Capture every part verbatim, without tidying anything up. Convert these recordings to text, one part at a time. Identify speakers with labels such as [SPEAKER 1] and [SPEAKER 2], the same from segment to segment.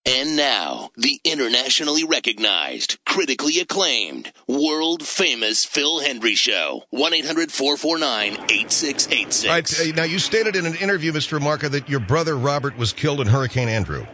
[SPEAKER 1] And now, the internationally recognized, critically acclaimed, world-famous Phil Hendrie Show. one eight hundred four four nine eight six eight six.
[SPEAKER 2] All right, uh, now, you stated in an interview, Mister Remarca, that your brother Robert was killed in Hurricane Andrew.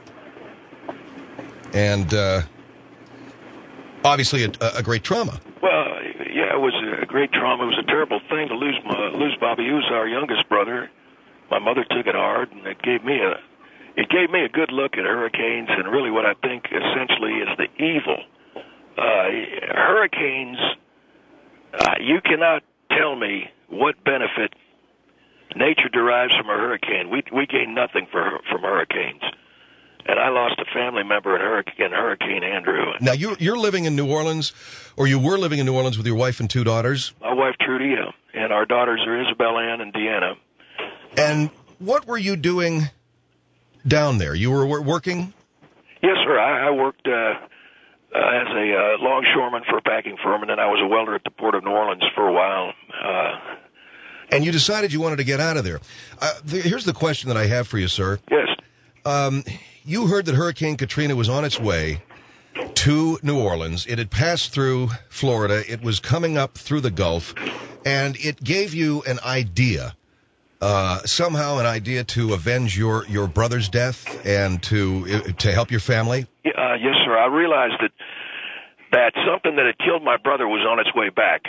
[SPEAKER 2] And, uh, obviously, a, a great trauma.
[SPEAKER 3] Well, yeah, it was a great trauma. It was a terrible thing to lose my, lose Bobby. He was our youngest brother. My mother took it hard, and it gave me a... It gave me a good look at hurricanes and really what I think essentially is the evil. Uh, hurricanes, uh, you cannot tell me what benefit nature derives from a hurricane. We we gain nothing for, from hurricanes. And I lost a family member in Hurricane, Hurricane Andrew.
[SPEAKER 2] Now, you're, you're living in New Orleans, or you were living in New Orleans with your wife and two daughters?
[SPEAKER 3] My wife, Trudy, yeah, and our daughters are Isabel Ann and Deanna.
[SPEAKER 2] And what were you doing down there? You were working?
[SPEAKER 3] Yes, sir. I, I worked uh, uh, as a uh, longshoreman for a packing firm, and then I was a welder at the Port of New Orleans for a while. Uh,
[SPEAKER 2] and you decided you wanted to get out of there. Uh, th- here's the question that I have for you, sir.
[SPEAKER 3] Yes.
[SPEAKER 2] Um, you heard that Hurricane Katrina was on its way to New Orleans. It had passed through Florida. It was coming up through the Gulf, and it gave you an idea. Uh, somehow an idea to avenge your, your brother's death and to to help your family?
[SPEAKER 3] Uh, yes, sir. I realized that that something that had killed my brother was on its way back.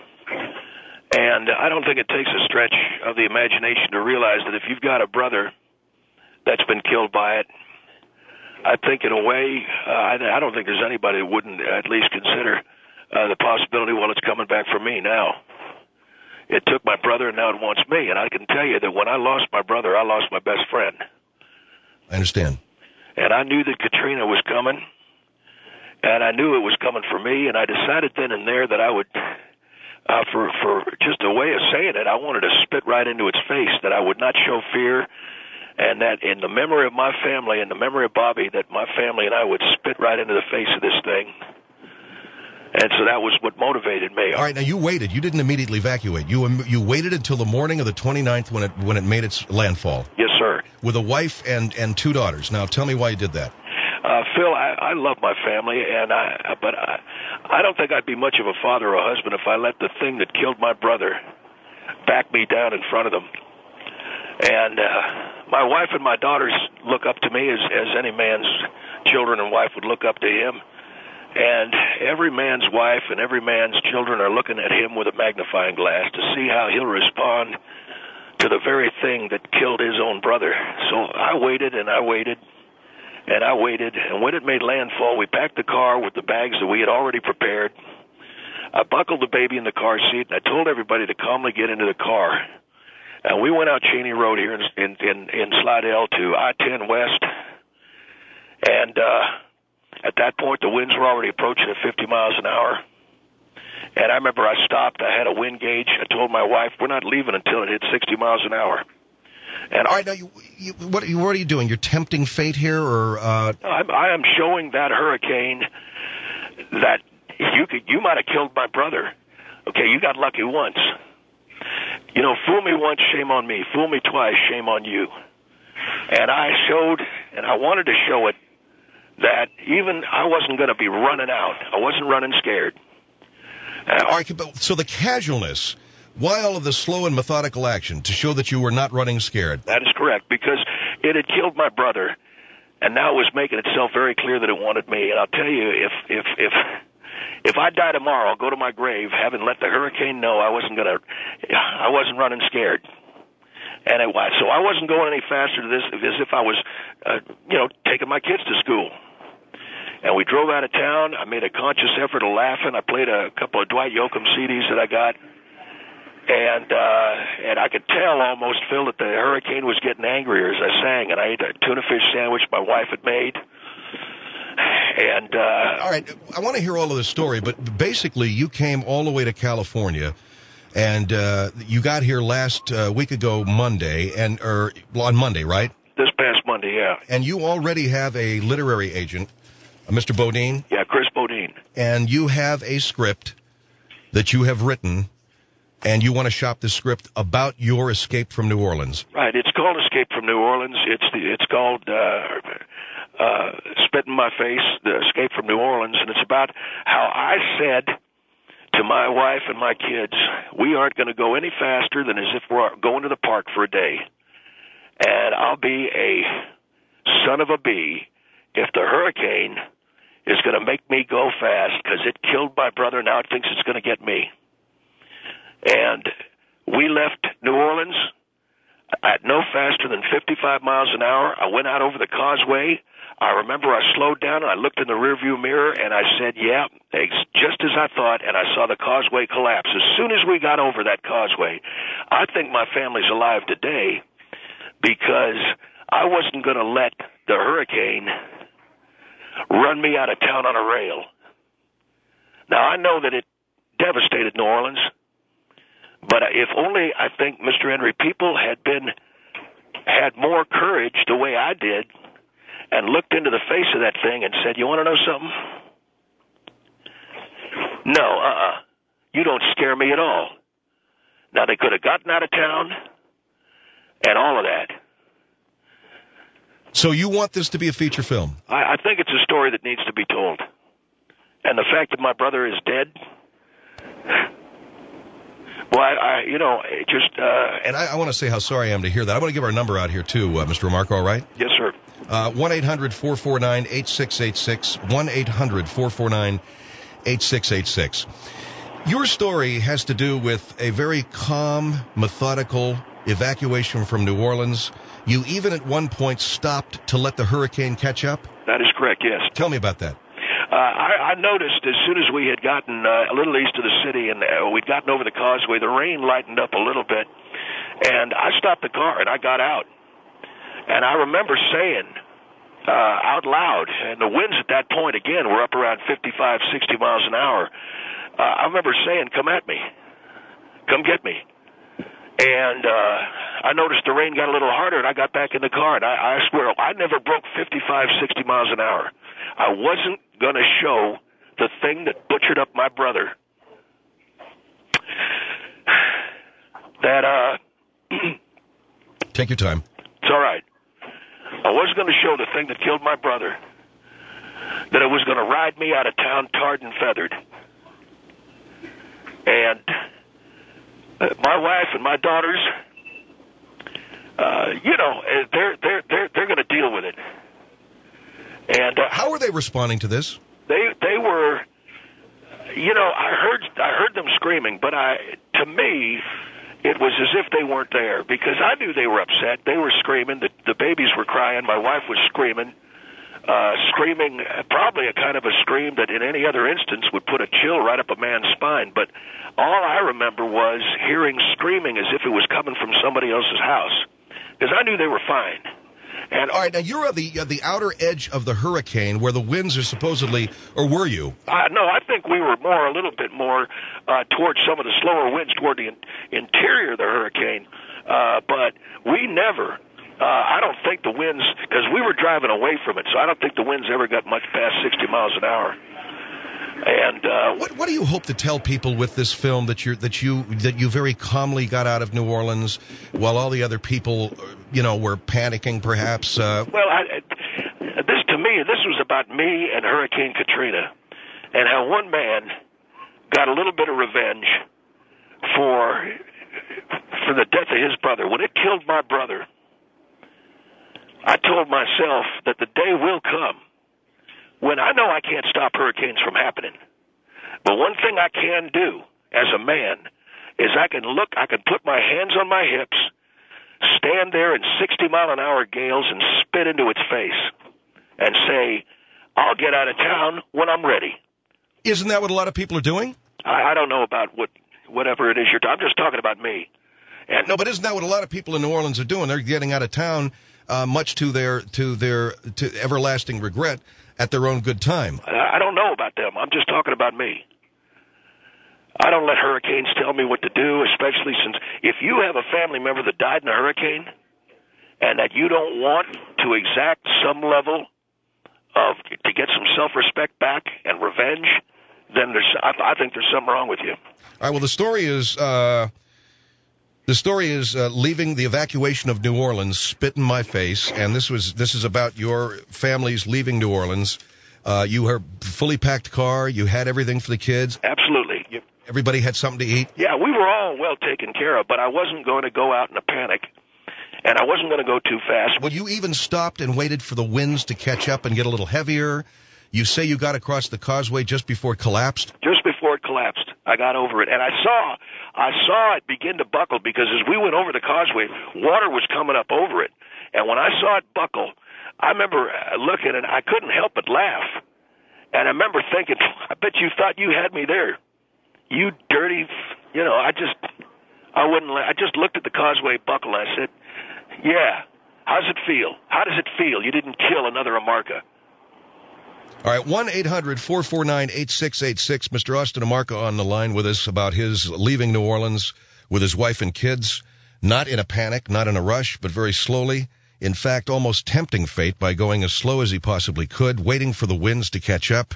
[SPEAKER 3] And I don't think it takes a stretch of the imagination to realize that if you've got a brother that's been killed by it, I think in a way, uh, I, I don't think there's anybody that wouldn't at least consider uh, the possibility, well, it's coming back for me now. It took my brother, and now it wants me. And I can tell you that when I lost my brother, I lost my best friend.
[SPEAKER 2] I understand.
[SPEAKER 3] And I knew that Katrina was coming, and I knew it was coming for me, and I decided then and there that I would, uh, for, for just a way of saying it, I wanted to spit right into its face, that I would not show fear, and that in the memory of my family and the memory of Bobby, that my family and I would spit right into the face of this thing. And so that was what motivated me.
[SPEAKER 2] All right, now you waited. You didn't immediately evacuate. You you waited until the morning of the twenty-ninth when it when it made its landfall.
[SPEAKER 3] Yes, sir.
[SPEAKER 2] With a wife and, and two daughters. Now, tell me why you did that.
[SPEAKER 3] Uh, Phil, I, I love my family, and I but I, I don't think I'd be much of a father or a husband if I let the thing that killed my brother back me down in front of them. And uh, my wife and my daughters look up to me as, as any man's children and wife would look up to him. And every man's wife and every man's children are looking at him with a magnifying glass to see how he'll respond to the very thing that killed his own brother. So I waited and I waited and I waited. And when it made landfall, we packed the car with the bags that we had already prepared. I buckled the baby in the car seat, and I told everybody to calmly get into the car. And we went out Cheney Road here in, in, in, in Slidell to I ten West. And, uh, at that point, the winds were already approaching at fifty miles an hour. And I remember I stopped. I had a wind gauge. I told my wife, we're not leaving until it hits sixty miles an hour. And
[SPEAKER 2] All right, now, you, you, what, what are you doing? You're tempting fate here? or uh...
[SPEAKER 3] I'm, I am showing that hurricane that you could, you might have killed my brother. Okay, you got lucky once. You know, fool me once, shame on me. Fool me twice, shame on you. And I showed, and I wanted to show it, that even I wasn't going to be running out. I wasn't running scared. Uh,
[SPEAKER 2] all right, but, so the casualness, why all of the slow and methodical action to show that you were not running scared?
[SPEAKER 3] That is correct, because it had killed my brother, and now it was making itself very clear that it wanted me. And I'll tell you, if if if if I die tomorrow, I'll go to my grave having let the hurricane know I wasn't going to, I wasn't running scared. And it was, so I wasn't going any faster to this as if I was, uh, you know, taking my kids to school. And we drove out of town. I made a conscious effort of laughing. I played a couple of Dwight Yoakam C Ds that I got. And uh, and I could tell almost, Phil, that the hurricane was getting angrier as I sang. And I ate a tuna fish sandwich my wife had made. And uh,
[SPEAKER 2] all right, I want to hear all of the story, but basically you came all the way to California. And uh, you got here last uh, week ago, Monday, and or on Monday, right?
[SPEAKER 3] This past Monday, yeah.
[SPEAKER 2] And you already have a literary agent, uh, Mister Bodine.
[SPEAKER 3] Yeah, Chris Bodine.
[SPEAKER 2] And you have a script that you have written, and you want to shop the script about your escape from New Orleans.
[SPEAKER 3] Right. It's called Escape from New Orleans. It's the, it's called uh, uh, spit in my face, the Escape from New Orleans, and it's about how I said to my wife and my kids, we aren't going to go any faster than as if we're going to the park for a day. And I'll be a son of a bee if the hurricane is going to make me go fast because it killed my brother, now it thinks it's going to get me. And we left New Orleans at no faster than fifty-five miles an hour. I went out over the causeway. I remember I slowed down and I looked in the rearview mirror and I said, yeah, just as I thought, and I saw the causeway collapse. As soon as we got over that causeway, I think my family's alive today because I wasn't going to let the hurricane run me out of town on a rail. Now, I know that it devastated New Orleans, but if only, I think, Mister Henry, people had been, had more courage the way I did and looked into the face of that thing and said, you want to know something? No, uh-uh. You don't scare me at all. Now, they could have gotten out of town and all of that.
[SPEAKER 2] So you want this to be a feature film?
[SPEAKER 3] I, I think it's a story that needs to be told. And the fact that my brother is dead, well, I, I you know, it just... Uh,
[SPEAKER 2] and I, I want to say how sorry I am to hear that. I want to give our number out here, too, uh, Mister Remarco, all right?
[SPEAKER 3] Yes, sir.
[SPEAKER 2] Uh, one eight hundred four four nine eight six eight six, one eight hundred four four nine eight six eight six. Your story has to do with a very calm, methodical evacuation from New Orleans. You even at one point stopped to let the hurricane catch up?
[SPEAKER 3] That is correct, yes.
[SPEAKER 2] Tell me about that.
[SPEAKER 3] Uh, I, I noticed as soon as we had gotten uh, a little east of the city and uh, we'd gotten over the causeway, the rain lightened up a little bit, and I stopped the car and I got out. And I remember saying uh, out loud, and the winds at that point, again, were up around fifty-five, sixty miles an hour. Uh, I remember saying, come at me. Come get me. And uh, I noticed the rain got a little harder, and I got back in the car. And I, I swear, I never broke fifty-five, sixty miles an hour. I wasn't going to show the thing that butchered up my brother. That, uh...
[SPEAKER 2] Take your time.
[SPEAKER 3] It's all right. I wasn't going to show the thing that killed my brother, that it was going to ride me out of town tarred and feathered. And uh, my wife and my daughters, uh, you know, they're they're they're they're going to deal with it. And uh,
[SPEAKER 2] how are they responding to this?
[SPEAKER 3] They they were, you know, I heard I heard them screaming, but I to me, it was as if they weren't there, because I knew they were upset. They were screaming. The, the babies were crying. My wife was screaming, uh, screaming, probably a kind of a scream that in any other instance would put a chill right up a man's spine. But all I remember was hearing screaming as if it was coming from somebody else's house, because I knew they were fine. And
[SPEAKER 2] all right, now you're at the, uh, the outer edge of the hurricane where the winds are supposedly, or were you?
[SPEAKER 3] Uh, no, I think we were more, a little bit more uh, towards some of the slower winds toward the in- interior of the hurricane. Uh, but we never, uh, I don't think the winds, because we were driving away from it, so I don't think the winds ever got much past sixty miles an hour. And uh,
[SPEAKER 2] what what do you hope to tell people with this film that you that you that you very calmly got out of New Orleans while all the other people, you know, were panicking, perhaps? Uh...
[SPEAKER 3] Well, I, this to me, this was about me and Hurricane Katrina, and how one man got a little bit of revenge for for the death of his brother. When it killed my brother, I told myself that the day will come when I know I can't stop hurricanes from happening. But one thing I can do as a man is I can look, I can put my hands on my hips, stand there in sixty mile an hour gales and spit into its face and say, I'll get out of town when I'm ready.
[SPEAKER 2] Isn't that what a lot of people are doing?
[SPEAKER 3] I, I don't know about what whatever it is you're talking. I'm just talking about me. And
[SPEAKER 2] no, but isn't that what a lot of people in New Orleans are doing? They're getting out of town, uh, much to their to their to everlasting regret, at their own good time.
[SPEAKER 3] I don't know about them. I'm just talking about me. I don't let hurricanes tell me what to do, especially since if you have a family member that died in a hurricane and that you don't want to exact some level of, to get some self-respect back and revenge, then there's, I, I think there's something wrong with you.
[SPEAKER 2] All right, well, the story is, uh, the The story is uh, leaving the evacuation of New Orleans, spit in my face, and this was this is about your families leaving New Orleans. Uh, you were fully packed car. You had everything for the kids.
[SPEAKER 3] Absolutely. You,
[SPEAKER 2] Everybody had something to eat.
[SPEAKER 3] yeah, we were all well taken care of, but I wasn't going to go out in a panic, and I wasn't going to go too fast.
[SPEAKER 2] Well, you even stopped and waited for the winds to catch up and get a little heavier. You say you got across the causeway just before it collapsed?
[SPEAKER 3] Just before it collapsed, I got over it, and I saw, I saw it begin to buckle because as we went over the causeway, water was coming up over it, and when I saw it buckle, I remember looking and I couldn't help but laugh, and I remember thinking, I bet you thought you had me there, you dirty, you know. I just, I wouldn't. I just looked at the causeway buckle and I said, yeah. How does it feel? How does it feel? You didn't kill another Amarca.
[SPEAKER 2] All right, one eight hundred four four nine eight six eight six. Mister Austin Amarca on the line with us about his leaving New Orleans with his wife and kids, not in a panic, not in a rush, but very slowly. In fact, almost tempting fate by going as slow as he possibly could, waiting for the winds to catch up.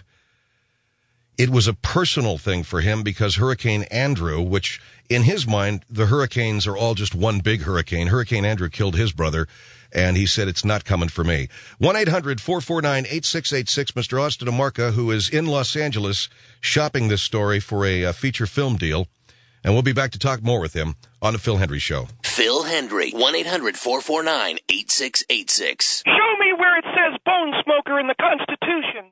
[SPEAKER 2] It was a personal thing for him because Hurricane Andrew, which in his mind, the hurricanes are all just one big hurricane. Hurricane Andrew killed his brother, and he said, it's not coming for me. one eight hundred four four nine eight six eight six. Mister Austin Amarca, who is in Los Angeles, shopping this story for a, a feature film deal. And we'll be back to talk more with him on The Phil Hendrie Show.
[SPEAKER 1] Phil Hendrie, one eight hundred four four nine eight six eight six.
[SPEAKER 4] Show me where it says bone smoker in the Constitution.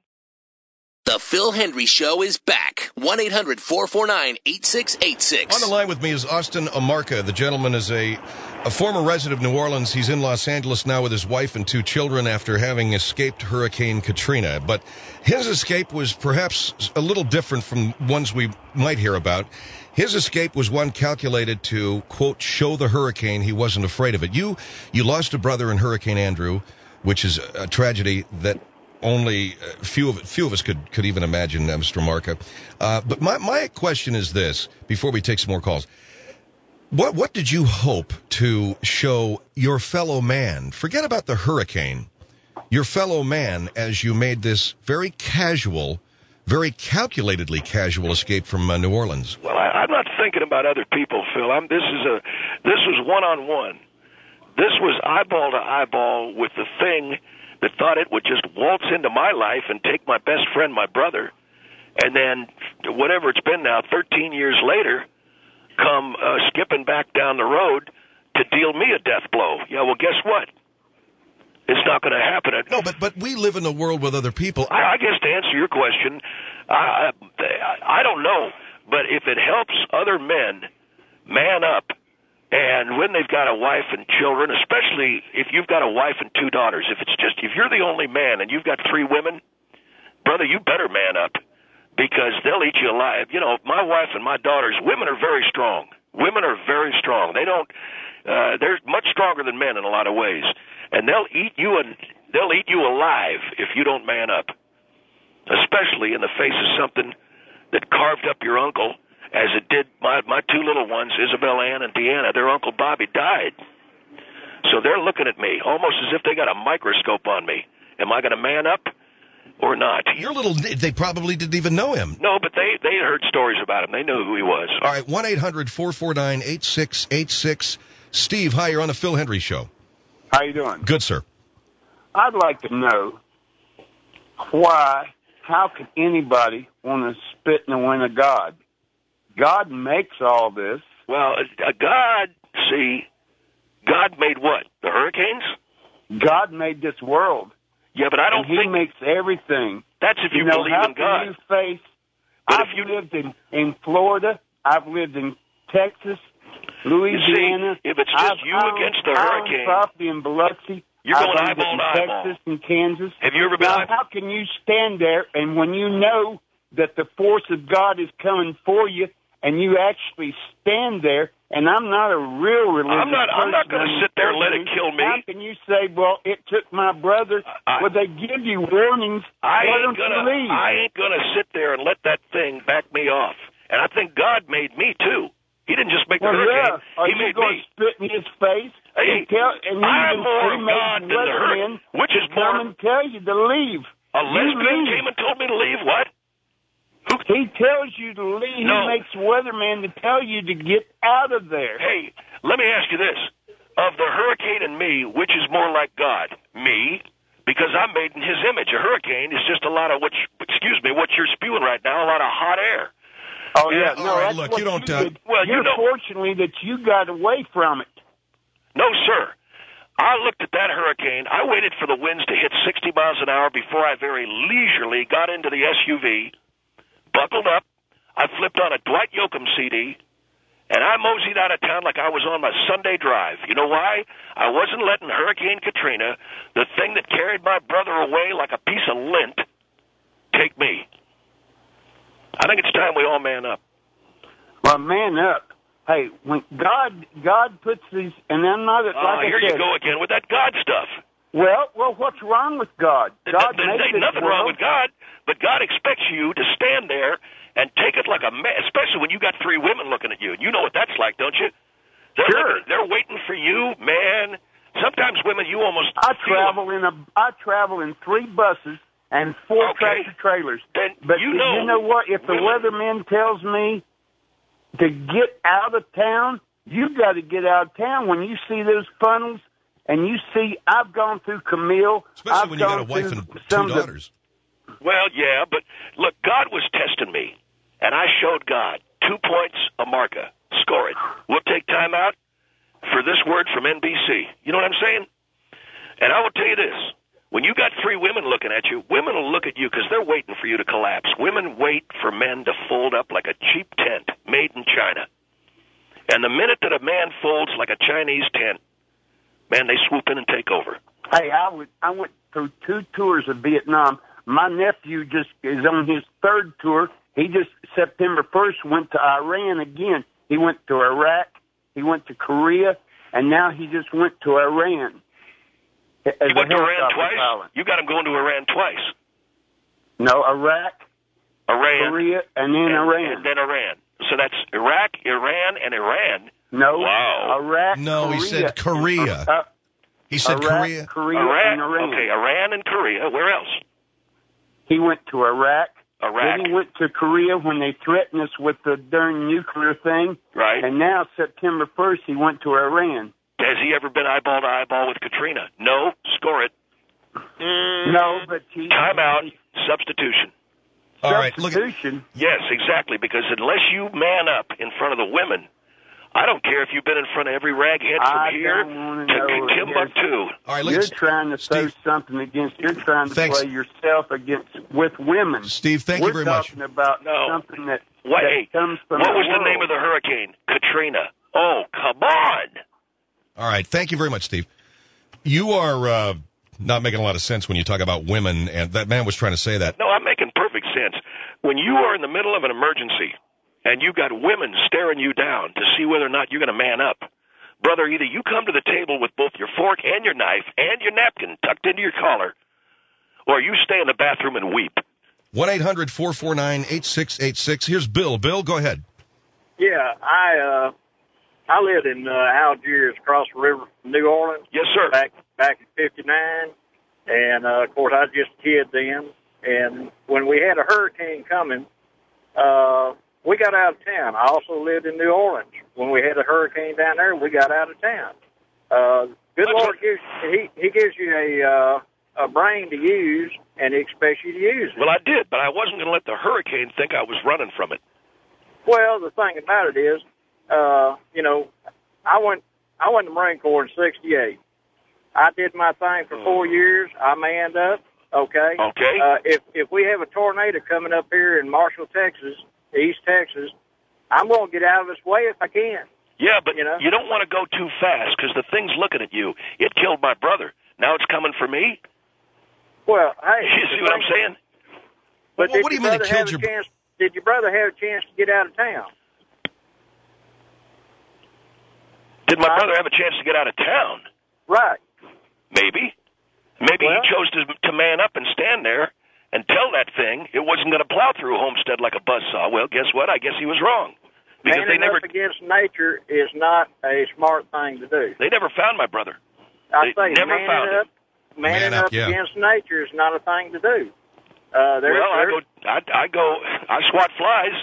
[SPEAKER 1] The Phil Hendrie Show is back. one eight hundred four four nine eight six eight six.
[SPEAKER 2] On the line with me is Austin Amarca. The gentleman is a, a former resident of New Orleans. He's in Los Angeles now with his wife and two children after having escaped Hurricane Katrina. But his escape was perhaps a little different from ones we might hear about. His escape was one calculated to, quote, show the hurricane he wasn't afraid of it. You, you lost a brother in Hurricane Andrew, which is a tragedy that only a few of few of us could could even imagine, uh, Mister Amarca. Uh, but my my question is this: before we take some more calls, what what did you hope to show your fellow man? Forget about the hurricane. Your fellow man, as you made this very casual, very calculatedly casual escape from uh, New Orleans.
[SPEAKER 3] Well, I, I'm not thinking about other people, Phil. I'm, this is a this was one on one. This was eyeball to eyeball with the thing that thought it would just waltz into my life and take my best friend, my brother, and then whatever it's been now, thirteen years later, come uh, skipping back down the road to deal me a death blow. Yeah, well, guess what? It's not going to happen.
[SPEAKER 2] No, but but we live in a world with other people.
[SPEAKER 3] I, I guess to answer your question, I, I, I don't know, but if it helps other men man up, and when they've got a wife and children, especially if you've got a wife and two daughters, if it's just, if you're the only man and you've got three women, brother, you better man up because they'll eat you alive. You know, my wife and my daughters, women are very strong. Women are very strong. They don't, uh, they're much stronger than men in a lot of ways. And they'll eat you and they'll eat you alive if you don't man up, especially in the face of something that carved up your uncle, as it did my my two little ones, Isabel Ann and Deanna. Their Uncle Bobby died. So they're looking at me almost as if they got a microscope on me. Am I going to man up or not?
[SPEAKER 2] Your little, they probably didn't even know him.
[SPEAKER 3] No, but they, they heard stories about him. They knew who he was.
[SPEAKER 2] All right, one eight hundred four four nine eight six eight six. Steve, hi, you're on the Phil Hendrie Show.
[SPEAKER 5] How you doing?
[SPEAKER 2] Good, sir.
[SPEAKER 5] I'd like to know why, how could anybody want to spit in the wind of God? God makes all this.
[SPEAKER 3] Well, uh, God, see, God made what? The hurricanes?
[SPEAKER 5] God made this world.
[SPEAKER 3] Yeah, but I don't
[SPEAKER 5] and he
[SPEAKER 3] think...
[SPEAKER 5] makes everything.
[SPEAKER 3] That's if you,
[SPEAKER 5] you know,
[SPEAKER 3] believe
[SPEAKER 5] how
[SPEAKER 3] in God.
[SPEAKER 5] Can you face...
[SPEAKER 3] But
[SPEAKER 5] I've
[SPEAKER 3] if you...
[SPEAKER 5] lived in, in Florida. I've lived in Texas, Louisiana.
[SPEAKER 3] See, if it's just
[SPEAKER 5] I've
[SPEAKER 3] you
[SPEAKER 5] owned,
[SPEAKER 3] against the
[SPEAKER 5] I
[SPEAKER 3] hurricane...
[SPEAKER 5] owned property in Biloxi.
[SPEAKER 3] You're going
[SPEAKER 5] I've
[SPEAKER 3] eyeball
[SPEAKER 5] in
[SPEAKER 3] to eyeball.
[SPEAKER 5] Texas and Kansas.
[SPEAKER 3] Have you ever been...
[SPEAKER 5] Now, how can you stand there and when you know that the force of God is coming for you, and you actually stand there, and I'm not a real religious
[SPEAKER 3] I'm not, I'm not going to
[SPEAKER 5] person,
[SPEAKER 3] sit there and let it kill me.
[SPEAKER 5] How can you say, well, it took my brother?
[SPEAKER 3] I,
[SPEAKER 5] well, they give you warnings.
[SPEAKER 3] I
[SPEAKER 5] Why
[SPEAKER 3] ain't
[SPEAKER 5] don't
[SPEAKER 3] gonna,
[SPEAKER 5] you leave?
[SPEAKER 3] I ain't going to sit there and let that thing back me off. And I think God made me, too. He didn't just make the
[SPEAKER 5] well,
[SPEAKER 3] hurricane.
[SPEAKER 5] yeah. Are
[SPEAKER 3] He
[SPEAKER 5] you
[SPEAKER 3] made
[SPEAKER 5] going
[SPEAKER 3] me.
[SPEAKER 5] to spit in his face?
[SPEAKER 3] Hey,
[SPEAKER 5] and tell, and he
[SPEAKER 3] I'm
[SPEAKER 5] even,
[SPEAKER 3] more
[SPEAKER 5] he
[SPEAKER 3] of
[SPEAKER 5] made
[SPEAKER 3] God than the hurricane. Which is
[SPEAKER 5] come
[SPEAKER 3] more...
[SPEAKER 5] and tell you to leave.
[SPEAKER 3] A
[SPEAKER 5] You
[SPEAKER 3] lesbian
[SPEAKER 5] leave.
[SPEAKER 3] came and told me to leave? What? Who
[SPEAKER 5] He tells you to leave.
[SPEAKER 3] No.
[SPEAKER 5] He makes weatherman to tell you to get out of there.
[SPEAKER 3] Hey, let me ask you this. Of the hurricane and me, which is more like God? Me, because I'm made in his image. A hurricane is just a lot of, what you, excuse me, what you're spewing right now, a lot of hot air.
[SPEAKER 5] Oh, yeah.
[SPEAKER 3] And-
[SPEAKER 5] No,
[SPEAKER 2] All right,
[SPEAKER 5] that's
[SPEAKER 2] look,
[SPEAKER 5] what
[SPEAKER 2] you don't,
[SPEAKER 5] you
[SPEAKER 2] uh,
[SPEAKER 5] did.
[SPEAKER 3] Well, you
[SPEAKER 5] You're
[SPEAKER 3] know-
[SPEAKER 5] fortunately that you got away from it.
[SPEAKER 3] No, sir. I looked at that hurricane. I waited for the winds to hit sixty miles an hour before I very leisurely got into the S U V, buckled up. I flipped on a Dwight Yoakam C D, and I moseyed out of town like I was on my Sunday drive. You know why? I wasn't letting Hurricane Katrina, the thing that carried my brother away like a piece of lint, take me. I think it's time we all man up.
[SPEAKER 5] Well, man up. Hey, when God God puts these, and I'm not like
[SPEAKER 3] Ah,
[SPEAKER 5] I
[SPEAKER 3] here
[SPEAKER 5] said.
[SPEAKER 3] you go again with that God stuff.
[SPEAKER 5] Well, well, what's wrong with God? God
[SPEAKER 3] There
[SPEAKER 5] made
[SPEAKER 3] ain't
[SPEAKER 5] this
[SPEAKER 3] nothing
[SPEAKER 5] world.
[SPEAKER 3] wrong with God, but God expects you to stand there and take it like a man, especially when you got three women looking at you. You know what that's like, don't you? They're
[SPEAKER 5] Sure.
[SPEAKER 3] looking- they're waiting for you, man. Sometimes women, you almost
[SPEAKER 5] I
[SPEAKER 3] feel-
[SPEAKER 5] travel in a I travel in three buses and four
[SPEAKER 3] Okay.
[SPEAKER 5] tractor trailers.
[SPEAKER 3] Then
[SPEAKER 5] But
[SPEAKER 3] you
[SPEAKER 5] you
[SPEAKER 3] know,
[SPEAKER 5] know what? If the
[SPEAKER 3] women-
[SPEAKER 5] weatherman tells me to get out of town, you got to get out of town. When you see those funnels, and you see, I've gone through Camille.
[SPEAKER 2] Especially
[SPEAKER 5] I've
[SPEAKER 2] when you got a
[SPEAKER 5] gone
[SPEAKER 2] wife
[SPEAKER 5] through
[SPEAKER 2] and two
[SPEAKER 5] some of the-
[SPEAKER 2] daughters.
[SPEAKER 3] Well, yeah, but look, God was testing me, and I showed God two points, a marker. Score it. We'll take time out for this word from N B C. You know what I'm saying? And I will tell you this. When you got three women looking at you, women will look at you because they're waiting for you to collapse. Women wait for men to fold up like a cheap tent made in China. And the minute that a man folds like a Chinese tent, man, they swoop in and take over.
[SPEAKER 5] Hey, I would. I went through two tours of Vietnam. My nephew just is on his third tour. He just September first went to Iran again. He went to Iraq. He went to Korea, and now he just went to Iran. As
[SPEAKER 3] You went
[SPEAKER 5] a
[SPEAKER 3] to Iran
[SPEAKER 5] helicopter
[SPEAKER 3] twice?
[SPEAKER 5] pilot.
[SPEAKER 3] You got him going to Iran twice.
[SPEAKER 5] No, Iraq,
[SPEAKER 3] Iran.
[SPEAKER 5] Korea, and then
[SPEAKER 3] and,
[SPEAKER 5] Iran.
[SPEAKER 3] and then Iran. So that's Iraq, Iran, and Iran.
[SPEAKER 5] no,
[SPEAKER 3] Wow.
[SPEAKER 5] Iraq.
[SPEAKER 2] No,
[SPEAKER 5] Korea,
[SPEAKER 2] he said Korea.
[SPEAKER 5] Uh,
[SPEAKER 2] He said
[SPEAKER 5] Iraq,
[SPEAKER 2] Korea.
[SPEAKER 5] Korea,
[SPEAKER 3] Iraq.
[SPEAKER 5] and Iran.
[SPEAKER 3] Okay, Iran and Korea. Where else?
[SPEAKER 5] He went to Iraq.
[SPEAKER 3] Iraq.
[SPEAKER 5] Then he went to Korea when they threatened us with the darn nuclear thing.
[SPEAKER 3] Right.
[SPEAKER 5] And now, September first, he went to Iran.
[SPEAKER 3] Has he ever been eyeball to eyeball with Katrina? No. Score it.
[SPEAKER 5] No, but he...
[SPEAKER 3] Time out. Substitution.
[SPEAKER 2] All right, look at
[SPEAKER 5] Substitution.
[SPEAKER 3] Yes, exactly. Because unless you man up in front of the women, I don't care if you've been in front of every raghead from
[SPEAKER 5] I
[SPEAKER 3] here
[SPEAKER 5] don't wanna
[SPEAKER 3] to
[SPEAKER 5] know.
[SPEAKER 3] Timbuktu.
[SPEAKER 2] all right. Look
[SPEAKER 5] You're
[SPEAKER 2] at
[SPEAKER 5] trying to throw
[SPEAKER 2] Steve.
[SPEAKER 5] something against... You're trying to
[SPEAKER 2] Thanks.
[SPEAKER 5] play yourself against with women.
[SPEAKER 2] Steve, thank
[SPEAKER 5] We're
[SPEAKER 2] you very much.
[SPEAKER 5] talking about
[SPEAKER 3] No.
[SPEAKER 5] something that,
[SPEAKER 3] What,
[SPEAKER 5] that
[SPEAKER 3] hey,
[SPEAKER 5] comes from
[SPEAKER 3] what
[SPEAKER 5] the
[SPEAKER 3] was the
[SPEAKER 5] world.
[SPEAKER 3] name of the hurricane? Katrina. Oh, come on.
[SPEAKER 2] All right, thank you very much, Steve. You are uh, not making a lot of sense when you talk about women, and that man was trying to say that.
[SPEAKER 3] No, I'm making perfect sense. When you are in the middle of an emergency and you've got women staring you down to see whether or not you're going to man up, brother, either you come to the table with both your fork and your knife and your napkin tucked into your collar, or you stay in the bathroom and weep.
[SPEAKER 2] one eight hundred four four nine eight six eight six. Here's Bill. Bill, go ahead.
[SPEAKER 6] Yeah, I uh, I lived in uh, Algiers, across the river from New Orleans.
[SPEAKER 3] Yes, sir.
[SPEAKER 6] Back back in fifty-nine, and uh, of course I was just a kid then. And when we had a hurricane coming, uh, we got out of town. I also lived in New Orleans. When we had a hurricane down there, we got out of town. Uh, good
[SPEAKER 3] That's
[SPEAKER 6] Lord
[SPEAKER 3] a-
[SPEAKER 6] gives he he gives you a uh, a brain to use, and he expects you to use it.
[SPEAKER 3] Well, I did, but I wasn't going to let the hurricane think I was running from it.
[SPEAKER 6] Well, the thing about it is, uh, you know, I went I went to the Marine Corps in sixty-eight. I did my thing for four years. I manned up. Okay.
[SPEAKER 3] Okay.
[SPEAKER 6] Uh, if if we have a tornado coming up here in Marshall, Texas, East Texas, I'm going to get out of its way if I can.
[SPEAKER 3] Yeah, but
[SPEAKER 6] You know?
[SPEAKER 3] you don't want to go too fast because the thing's looking at you. It killed my brother. Now it's coming for me.
[SPEAKER 6] Well, hey,
[SPEAKER 3] You see what I'm saying?
[SPEAKER 6] But
[SPEAKER 2] Well,
[SPEAKER 6] did
[SPEAKER 2] what do you
[SPEAKER 6] your
[SPEAKER 2] mean it
[SPEAKER 6] brother
[SPEAKER 2] killed
[SPEAKER 6] have a
[SPEAKER 2] your-
[SPEAKER 6] chance? Did your brother have a chance to get out of town?
[SPEAKER 3] Did my
[SPEAKER 6] Huh?
[SPEAKER 3] brother have a chance to get out of town?
[SPEAKER 6] Right.
[SPEAKER 3] Maybe. Maybe
[SPEAKER 6] Well-
[SPEAKER 3] he chose to, to man up and stand there and tell that thing it wasn't going to plow through Homestead like a buzzsaw. Well, guess what? I guess he was wrong. Because they
[SPEAKER 6] Manning
[SPEAKER 3] never
[SPEAKER 6] up against nature is not a smart thing to do.
[SPEAKER 3] they never found my brother.
[SPEAKER 6] I
[SPEAKER 3] They
[SPEAKER 6] say
[SPEAKER 3] never
[SPEAKER 6] manning
[SPEAKER 3] found him.
[SPEAKER 6] up, manning
[SPEAKER 2] Man up,
[SPEAKER 6] up
[SPEAKER 2] yeah.
[SPEAKER 6] against nature is not a thing to do. Uh, there,
[SPEAKER 3] well, I
[SPEAKER 6] there,
[SPEAKER 3] go, I, I go, I swat flies.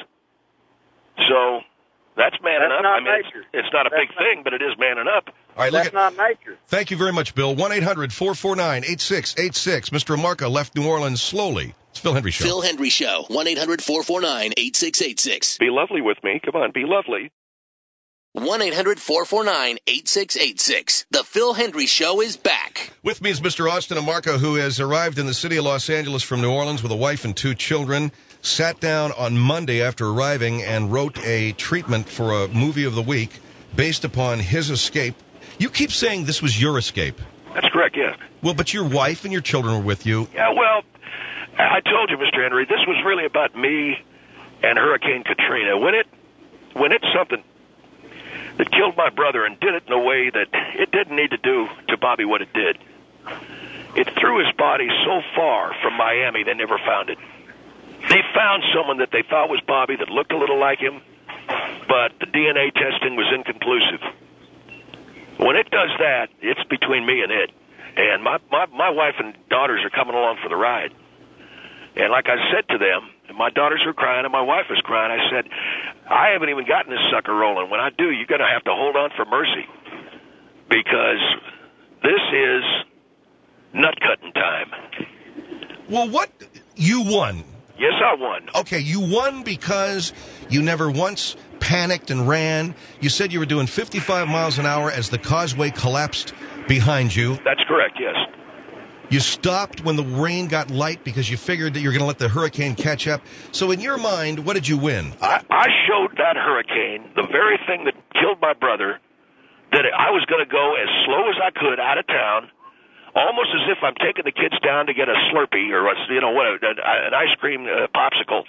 [SPEAKER 3] So that's manning
[SPEAKER 6] That's
[SPEAKER 3] up.
[SPEAKER 6] not
[SPEAKER 3] I mean,
[SPEAKER 6] nature.
[SPEAKER 3] it's, it's not a
[SPEAKER 6] That's
[SPEAKER 3] big
[SPEAKER 6] not-
[SPEAKER 3] thing, but it is manning up.
[SPEAKER 2] All right, look
[SPEAKER 6] That's
[SPEAKER 2] at,
[SPEAKER 6] not nature.
[SPEAKER 2] thank you very much, Bill. one eight hundred four four nine eight six eight six. Mister Amarca left New Orleans slowly. It's Phil Hendry Show.
[SPEAKER 1] Phil Hendry Show. one eight hundred four four nine eight six eight six.
[SPEAKER 3] Be lovely with me. Come on, be lovely.
[SPEAKER 1] one eight hundred four four nine eight six eight six. The Phil Hendry Show is back.
[SPEAKER 2] With me is Mister Austin Amarca, who has arrived in the city of Los Angeles from New Orleans with a wife and two children. Sat down on Monday after arriving and wrote a treatment for a movie of the week based upon his escape. You keep saying this was your escape.
[SPEAKER 3] That's correct, yeah.
[SPEAKER 2] Well, but your wife and your children were with you.
[SPEAKER 3] Yeah, well, I told you, Mister Henry, this was really about me and Hurricane Katrina. When it, when it's something that killed my brother and did it in a way that it didn't need to do to Bobby what it did, it threw his body so far from Miami they never found it. They found someone that they thought was Bobby that looked a little like him, but the D N A testing was inconclusive. When it does that, it's between me and it. And my, my, my wife and daughters are coming along for the ride. And like I said to them, and my daughters were crying and my wife was crying, I said, I haven't even gotten this sucker rolling. When I do, you're going to have to hold on for mercy. Because this is nut-cutting time.
[SPEAKER 2] Well, what? You won.
[SPEAKER 3] Yes, I won.
[SPEAKER 2] Okay, you won because you never once panicked and ran. You said you were doing fifty-five miles an hour as the causeway collapsed behind you.
[SPEAKER 3] That's correct, yes.
[SPEAKER 2] You stopped when the rain got light because you figured that you were going to let the hurricane catch up. So in your mind, what did you win?
[SPEAKER 3] I, I showed that hurricane, the very thing that killed my brother, that I was going to go as slow as I could out of town, almost as if I'm taking the kids down to get a Slurpee or a, you know what, a, an ice cream uh, popsicle,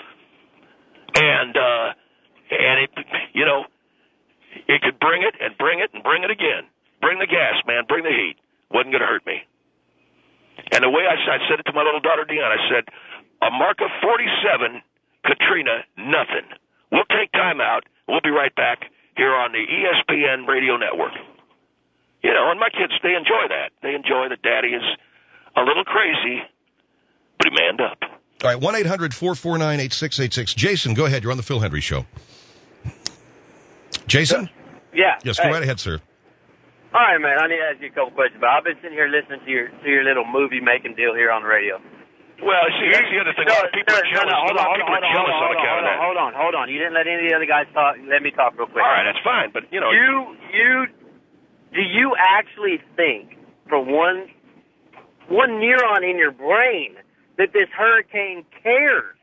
[SPEAKER 3] and uh, and it, you know, it could bring it and bring it and bring it again. Bring the gas, man. Bring the heat. Wasn't going to hurt me. And the way I, I said it to my little daughter Dion, I said, Amarca forty-seven, Katrina, nothing. We'll take time out. We'll be right back here on the E S P N radio network. You know, and my kids, they enjoy that. They enjoy that Daddy is a little crazy, but he manned up.
[SPEAKER 2] All right, one eight hundred four four nine eight six eight six. Jason, go ahead. You're on the Phil Hendry Show. Jason?
[SPEAKER 7] Yeah.
[SPEAKER 2] Yes,
[SPEAKER 7] hey.
[SPEAKER 2] go right ahead, sir.
[SPEAKER 7] All right, man. I need to ask you a couple questions. But I've been sitting here listening to your to your little movie making deal here on the radio.
[SPEAKER 3] Well, see, that's the other thing. A lot of people are jealous. A lot of people are jealous on account of that.
[SPEAKER 7] Hold on, hold on. You didn't let any of the other guys talk. Let me talk real quick.
[SPEAKER 3] All right, that's fine. But, you know.
[SPEAKER 7] You, you, do you actually think, for one, one neuron in your brain, that this hurricane cares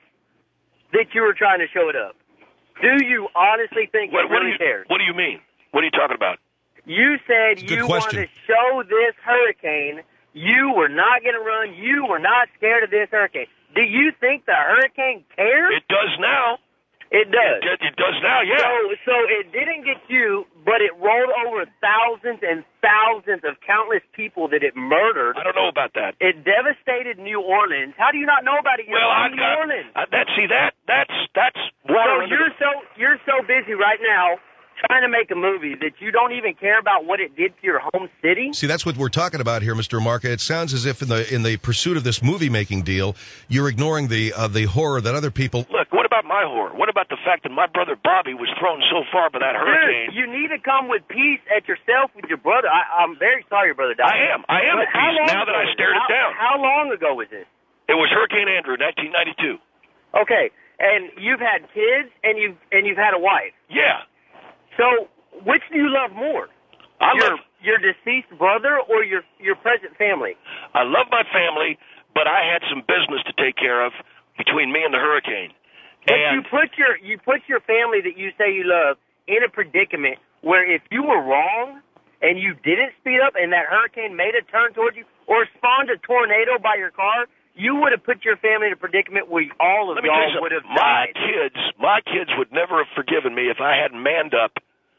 [SPEAKER 7] that you were trying to show it up? Do you honestly think
[SPEAKER 3] what,
[SPEAKER 7] it
[SPEAKER 3] what
[SPEAKER 7] really
[SPEAKER 3] do you,
[SPEAKER 7] cares?
[SPEAKER 3] What do you mean? What are you talking about?
[SPEAKER 7] You said you want to show this hurricane. You were not going to run. You were not scared of this hurricane. Do you think the hurricane cares?
[SPEAKER 3] It does now.
[SPEAKER 7] It does.
[SPEAKER 3] It, it does now, yeah.
[SPEAKER 7] So, so it didn't get you, but it rolled over thousands and thousands of countless people that it murdered.
[SPEAKER 3] I don't know about that.
[SPEAKER 7] It devastated New Orleans. How do you not know about it? You're
[SPEAKER 3] well, I
[SPEAKER 7] in New
[SPEAKER 3] got,
[SPEAKER 7] Orleans.
[SPEAKER 3] Uh, that see that that's that's water.
[SPEAKER 7] So you're
[SPEAKER 3] the...
[SPEAKER 7] so you're so busy right now trying to make a movie that you don't even care about what it did to your home city?
[SPEAKER 2] See, that's what we're talking about here, Mister Amarca. It sounds as if in the in the pursuit of this movie-making deal, you're ignoring the uh, the horror that other people...
[SPEAKER 3] Look, what about my horror? What about the fact that my brother Bobby was thrown so far by that hurricane?
[SPEAKER 7] Dude, you need to come with peace at yourself with your brother. I, I'm very sorry your brother died.
[SPEAKER 3] I am. I am
[SPEAKER 7] but
[SPEAKER 3] at peace now that I stared
[SPEAKER 7] how,
[SPEAKER 3] it down.
[SPEAKER 7] How long ago was this?
[SPEAKER 3] It was Hurricane Andrew, nineteen ninety-two.
[SPEAKER 7] Okay, and you've had kids and you've, and you've had a wife.
[SPEAKER 3] Yeah.
[SPEAKER 7] So... which do you love more?
[SPEAKER 3] I
[SPEAKER 7] your,
[SPEAKER 3] love
[SPEAKER 7] your deceased brother or your your present family?
[SPEAKER 3] I love my family, but I had some business to take care of between me and the hurricane.
[SPEAKER 7] But
[SPEAKER 3] and
[SPEAKER 7] you put your you put your family that you say you love in a predicament where if you were wrong and you didn't speed up and that hurricane made a turn towards you or spawned a tornado by your car, you would have put your family in a predicament where all of y'all would have
[SPEAKER 3] my
[SPEAKER 7] died.
[SPEAKER 3] kids, my kids would never have forgiven me if I hadn't manned up.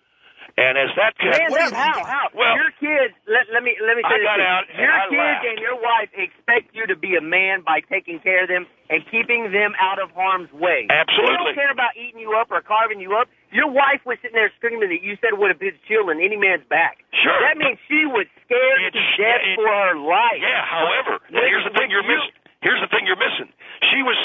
[SPEAKER 3] And as that kid,
[SPEAKER 7] Man, up, how, how?
[SPEAKER 3] Well,
[SPEAKER 7] your kids, let, let me let me say
[SPEAKER 3] I
[SPEAKER 7] this.
[SPEAKER 3] got out and
[SPEAKER 7] your
[SPEAKER 3] I
[SPEAKER 7] kids
[SPEAKER 3] laughed.
[SPEAKER 7] and your wife expect you to be a man by taking care of them and keeping them out of harm's way.
[SPEAKER 3] Absolutely.
[SPEAKER 7] They don't care about eating you up or carving you up. Your wife was sitting there screaming that you said would have put chill in any man's back.
[SPEAKER 3] Sure.
[SPEAKER 7] That means she was scared
[SPEAKER 3] It's,
[SPEAKER 7] to death
[SPEAKER 3] it,
[SPEAKER 7] for her life.
[SPEAKER 3] Yeah, however,
[SPEAKER 7] When,
[SPEAKER 3] here's the thing you're
[SPEAKER 7] you,
[SPEAKER 3] missing. Here's the thing you're missing. She was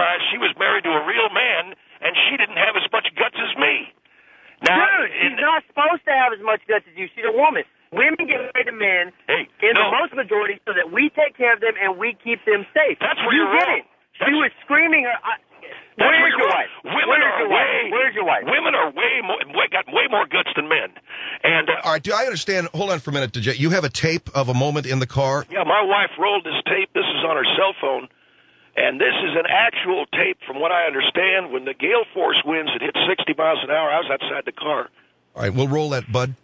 [SPEAKER 3] realized she was married to a real man, and she didn't have as much guts as me. Now,
[SPEAKER 7] Dude, she's not supposed to have as much guts as you. She's a woman. Women get married to men
[SPEAKER 3] hey,
[SPEAKER 7] in
[SPEAKER 3] no.
[SPEAKER 7] the most majority so that we take care of them and we keep them safe.
[SPEAKER 3] That's where
[SPEAKER 7] you
[SPEAKER 3] you're
[SPEAKER 7] did
[SPEAKER 3] wrong.
[SPEAKER 7] it. She was screaming her. I,
[SPEAKER 3] That's
[SPEAKER 7] Where's
[SPEAKER 3] where
[SPEAKER 7] your
[SPEAKER 3] you're
[SPEAKER 7] wife?
[SPEAKER 3] wrong. Women
[SPEAKER 7] Where's
[SPEAKER 3] are
[SPEAKER 7] your
[SPEAKER 3] way.
[SPEAKER 7] wife? Where's your wife?
[SPEAKER 3] Women are way more, way, got way more guts than men. And uh,
[SPEAKER 2] All right, do I understand? Hold on for a minute, D J. You have a tape of a moment in the car?
[SPEAKER 3] yeah, my wife rolled this tape. This is on her cell phone, and this is an actual tape. From what I understand, when the gale force winds had hit sixty miles an hour, I was outside the car.
[SPEAKER 2] All right, we'll roll that, bud.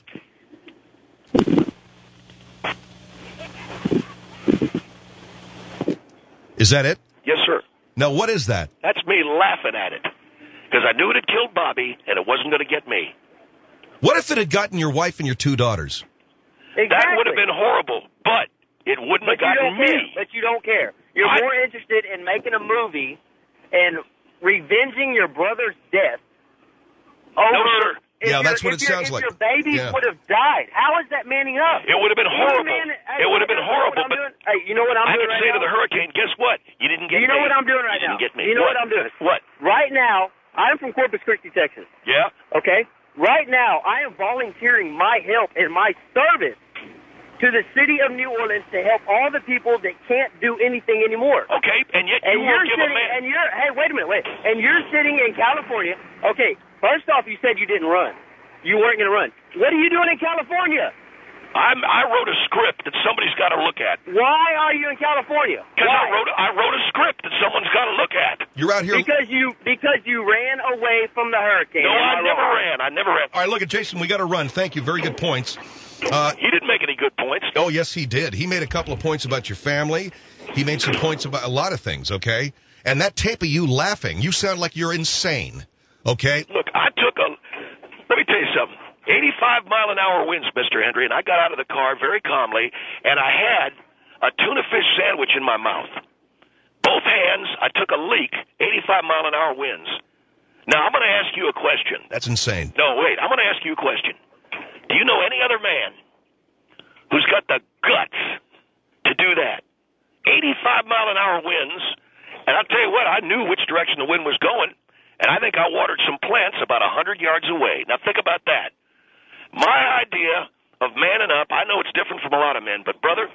[SPEAKER 2] Is that it?
[SPEAKER 3] Yes, sir.
[SPEAKER 2] Now, what is that?
[SPEAKER 3] That's me laughing at it because I knew it had killed Bobby, and it wasn't going to get me.
[SPEAKER 2] What if it had gotten your wife and your two daughters?
[SPEAKER 7] Exactly.
[SPEAKER 3] That would have been horrible, but it wouldn't
[SPEAKER 7] But
[SPEAKER 3] have
[SPEAKER 7] you
[SPEAKER 3] gotten
[SPEAKER 7] don't care.
[SPEAKER 3] me.
[SPEAKER 7] But you don't care. You're
[SPEAKER 3] I-
[SPEAKER 7] more interested in making a movie and revenging your brother's death over.
[SPEAKER 3] No, sir.
[SPEAKER 7] if
[SPEAKER 2] Yeah,
[SPEAKER 7] your-
[SPEAKER 2] that's what
[SPEAKER 7] if
[SPEAKER 2] it
[SPEAKER 7] your-
[SPEAKER 2] sounds
[SPEAKER 7] if
[SPEAKER 2] like.
[SPEAKER 7] your babies
[SPEAKER 2] Yeah.
[SPEAKER 7] would have died. How is that manning up?
[SPEAKER 3] It would have been
[SPEAKER 7] You know what,
[SPEAKER 3] horrible.
[SPEAKER 7] man? Hey,
[SPEAKER 3] It would have been
[SPEAKER 7] you know what
[SPEAKER 3] horrible,
[SPEAKER 7] I'm
[SPEAKER 3] but
[SPEAKER 7] doing? Hey, you know what I'm
[SPEAKER 3] I
[SPEAKER 7] doing
[SPEAKER 3] could
[SPEAKER 7] right
[SPEAKER 3] say
[SPEAKER 7] now?
[SPEAKER 3] to the hurricane, guess what? You didn't get
[SPEAKER 7] You know
[SPEAKER 3] me.
[SPEAKER 7] what I'm doing right
[SPEAKER 3] you
[SPEAKER 7] now?
[SPEAKER 3] didn't get me.
[SPEAKER 7] You know what?
[SPEAKER 3] What?
[SPEAKER 7] I'm doing?
[SPEAKER 3] What?
[SPEAKER 7] Right now, I'm from Corpus Christi, Texas.
[SPEAKER 3] Yeah?
[SPEAKER 7] Okay? Right now, I am volunteering my help and my service to the city of New Orleans to help all the people that can't do anything anymore.
[SPEAKER 3] Okay, and yet
[SPEAKER 7] And
[SPEAKER 3] you
[SPEAKER 7] you're
[SPEAKER 3] won't give a
[SPEAKER 7] sitting,
[SPEAKER 3] man...
[SPEAKER 7] and you're, hey, wait a minute, wait. And you're sitting in California. Okay, first off, you said you didn't run. You weren't going to run. What are you doing in California?
[SPEAKER 3] I'm, I wrote a script that somebody's got to look at.
[SPEAKER 7] Why are you in California?
[SPEAKER 3] Because I
[SPEAKER 7] Why?
[SPEAKER 3] wrote, I wrote a script that someone's got to look at.
[SPEAKER 2] You're out here.
[SPEAKER 7] Because you because you ran away from the hurricane.
[SPEAKER 3] No,
[SPEAKER 7] Am
[SPEAKER 3] I never
[SPEAKER 7] wrong?
[SPEAKER 3] ran. I never ran.
[SPEAKER 2] All right, look at Jason. We got to run. Thank you. Very good points. Uh,
[SPEAKER 3] He didn't make any good points.
[SPEAKER 2] oh, yes, he did. He made a couple of points about your family. He made some points about a lot of things, okay? And that tape of you laughing, you sound like you're insane, okay?
[SPEAKER 3] Look, I took a... Let me tell you something. eighty-five mile an hour winds, Mister Hendry, and I got out of the car very calmly, and I had a tuna fish sandwich in my mouth. Both hands, I took a leak, eighty-five mile an hour winds. Now, I'm going to ask you a question.
[SPEAKER 2] That's insane.
[SPEAKER 3] No, wait, I'm going to ask you a question. Do you know any other man who's got the guts to do that? eighty-five mile an hour winds, and I'll tell you what, I knew which direction the wind was going, and I think I watered some plants about one hundred yards away. Now, think about that. My idea of manning up, I know it's different from a lot of men, but, brother,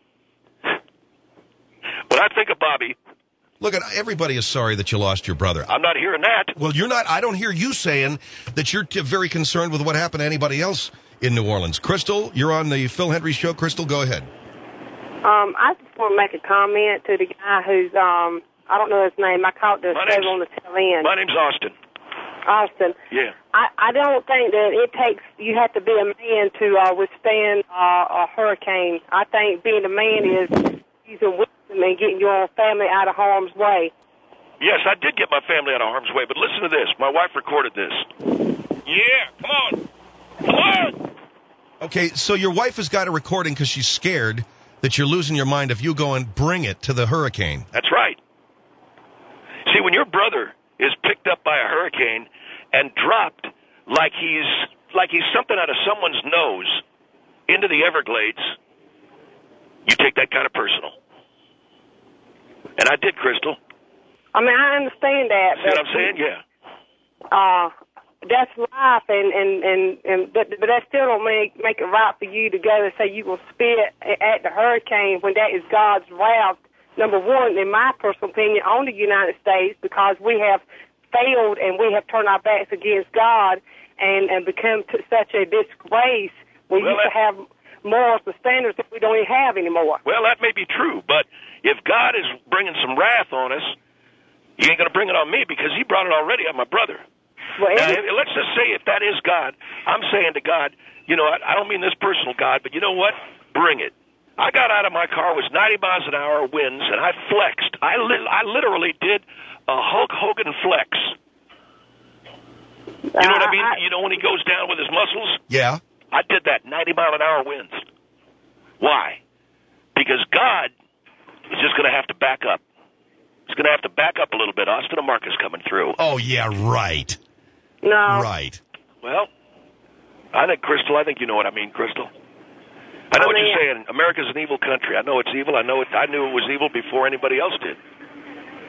[SPEAKER 3] when I think of Bobby,
[SPEAKER 2] Look, everybody is sorry that you lost your brother.
[SPEAKER 3] I'm not hearing that.
[SPEAKER 2] Well, you're not. I don't hear you saying that you're t- very concerned with what happened to anybody else in New Orleans. Crystal, you're on the Phil Hendry Show. Crystal, go ahead.
[SPEAKER 8] Um, I just want to make a comment to the guy who's, um, I don't know his name. I caught the
[SPEAKER 3] My
[SPEAKER 8] show
[SPEAKER 3] name's-
[SPEAKER 8] on the tail end.
[SPEAKER 3] My name's Austin.
[SPEAKER 8] Austin.
[SPEAKER 3] Yeah.
[SPEAKER 8] I, I don't think that it takes, you have to be a man to uh, withstand uh, a hurricane. I think being a man is using wisdom and getting your family out of harm's way.
[SPEAKER 3] Yes, I did get my family out of harm's way, but listen to this. My wife recorded this. Yeah, come on. Come on.
[SPEAKER 2] Okay, so your wife has got a recording because she's scared that you're losing your mind if you go and bring it to the hurricane.
[SPEAKER 3] That's right. See, when your brother is picked up by a hurricane and dropped like he's like he's something out of someone's nose into the Everglades, you take that kind of personal. And I did, Crystal.
[SPEAKER 8] I mean, I understand that.
[SPEAKER 3] See what I'm saying? Yeah.
[SPEAKER 8] Uh, that's life, and, and, and, and but, but that still don't make, make it right for you to go and say you will spit at the hurricane when that is God's wrath, number one, in my personal opinion, on the United States, because we have failed and we have turned our backs against God and, and become to such a disgrace. We
[SPEAKER 3] Well,
[SPEAKER 8] used to have morals and standards that we don't even have anymore.
[SPEAKER 3] Well, that may be true, but if God is bringing some wrath on us, he ain't going to bring it on me because he brought it already on my brother.
[SPEAKER 8] Well,
[SPEAKER 3] Now,
[SPEAKER 8] every-
[SPEAKER 3] if- let's just say if that is God, I'm saying to God, you know, I, I don't mean this personal God, but you know what? Bring it. I got out of my car, it was ninety miles an hour winds, and I flexed. I, li- I literally did a Hulk Hogan flex. You know what I mean? You know when he goes down with his muscles?
[SPEAKER 2] Yeah.
[SPEAKER 3] I did that, ninety mile an hour winds. Why? Because God is just going to have to back up. He's going to have to back up a little bit. Austin and Marcus coming through.
[SPEAKER 2] Oh, yeah, right.
[SPEAKER 8] no.
[SPEAKER 2] Right.
[SPEAKER 3] Well, I think, Crystal, I think you know what I mean, Crystal. I know
[SPEAKER 8] I
[SPEAKER 3] what
[SPEAKER 8] mean,
[SPEAKER 3] you're saying. America's an evil country. I know it's evil. I know it. I knew it was evil before anybody else did.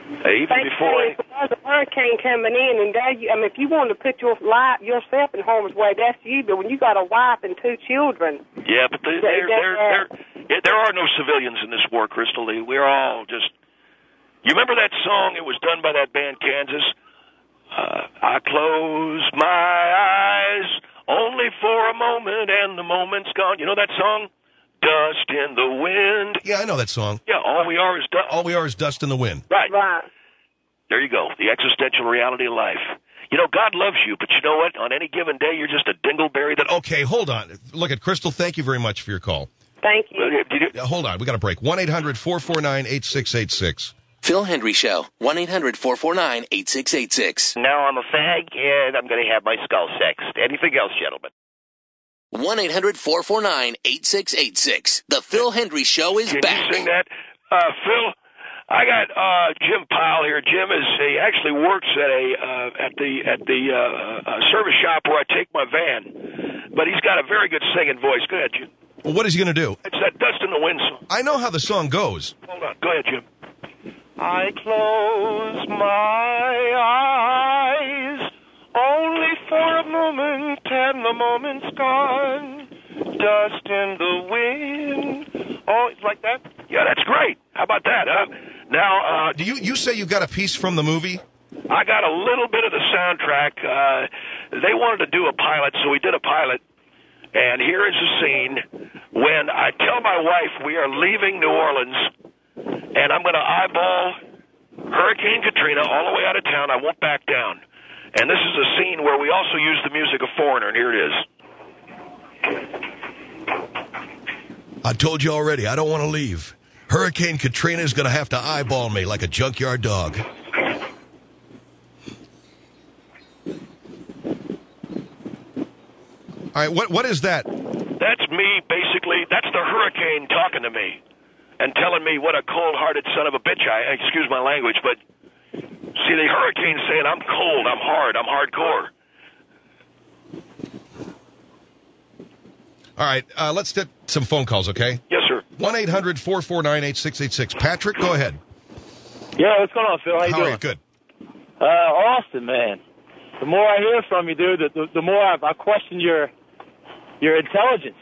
[SPEAKER 3] Even
[SPEAKER 8] Thank
[SPEAKER 3] before
[SPEAKER 8] you. There's a hurricane coming in, and there you, I mean, if you want to put your life, yourself in harm's way, that's you. But when you got a wife and two children,
[SPEAKER 3] yeah, but there, there, there, there, there, there are no civilians in this war, Crystal Lee. We're all just. You remember that song? It was done by that band Kansas. Uh, I close my eyes only for a moment, and the moment's gone. You know that song? Dust in the wind.
[SPEAKER 2] Yeah, I know that song.
[SPEAKER 3] Yeah, all we are is dust.
[SPEAKER 2] All we are is dust in the wind.
[SPEAKER 3] Right.
[SPEAKER 8] Right.
[SPEAKER 3] There you go. The existential reality of life. You know, God loves you, but you know what? On any given day, you're just a dingleberry that...
[SPEAKER 2] Okay, hold on. Look at Crystal. Thank you very much for your call.
[SPEAKER 8] Thank you.
[SPEAKER 2] Uh, hold on. We got a break. one eight hundred four four nine eight six eight six.
[SPEAKER 1] Phil Hendry Show. one eight hundred four four nine eight six eight six.
[SPEAKER 9] Now I'm a fag, and I'm going to have my skull sexed. Anything else, gentlemen?
[SPEAKER 1] one eight hundred four four nine eight six eight six. The Phil Hendry Show is
[SPEAKER 3] Can
[SPEAKER 1] back.
[SPEAKER 3] you sing that? Uh, Phil, I got uh, Jim Pyle here. Jim is he actually works at a uh, at the at the uh, uh, service shop where I take my van, but he's got a very good singing voice. Go ahead, Jim.
[SPEAKER 2] Well, what is he going to do?
[SPEAKER 3] It's that Dust in the Wind song.
[SPEAKER 2] I know how the song goes.
[SPEAKER 3] Hold on. Go ahead, Jim.
[SPEAKER 4] I close my eyes only for a moment, and the moment's gone. Dust in the wind. Oh, it's like that?
[SPEAKER 3] Yeah, that's great. How about that, huh? Now, uh,
[SPEAKER 2] Do you you say you got a piece from the movie?
[SPEAKER 3] I got a little bit of the soundtrack. Uh, they wanted to do a pilot, so we did a pilot. And here is a scene when I tell my wife we are leaving New Orleans, and I'm going to eyeball Hurricane Katrina all the way out of town. I won't back down. And this is a scene where we also use the music of Foreigner, and here it is.
[SPEAKER 2] I told you already, I don't want to leave. Hurricane Katrina is going to have to eyeball me like a junkyard dog. All right, what what is that?
[SPEAKER 3] That's me, basically. That's the hurricane talking to me and telling me what a cold-hearted son of a bitch I am. Excuse my language, but see, the hurricane's saying I'm cold, I'm hard, I'm hardcore.
[SPEAKER 2] All right, uh, let's get some phone calls, okay?
[SPEAKER 3] Yes, sir.
[SPEAKER 2] one eight hundred four four nine eight six eight six. Patrick, go ahead.
[SPEAKER 10] Yeah, what's going on, Phil? How you
[SPEAKER 2] How
[SPEAKER 10] doing?
[SPEAKER 2] are you? Good.
[SPEAKER 10] Uh, Austin, man. The more I hear from you, dude, the, the, the more I, I question your your intelligence.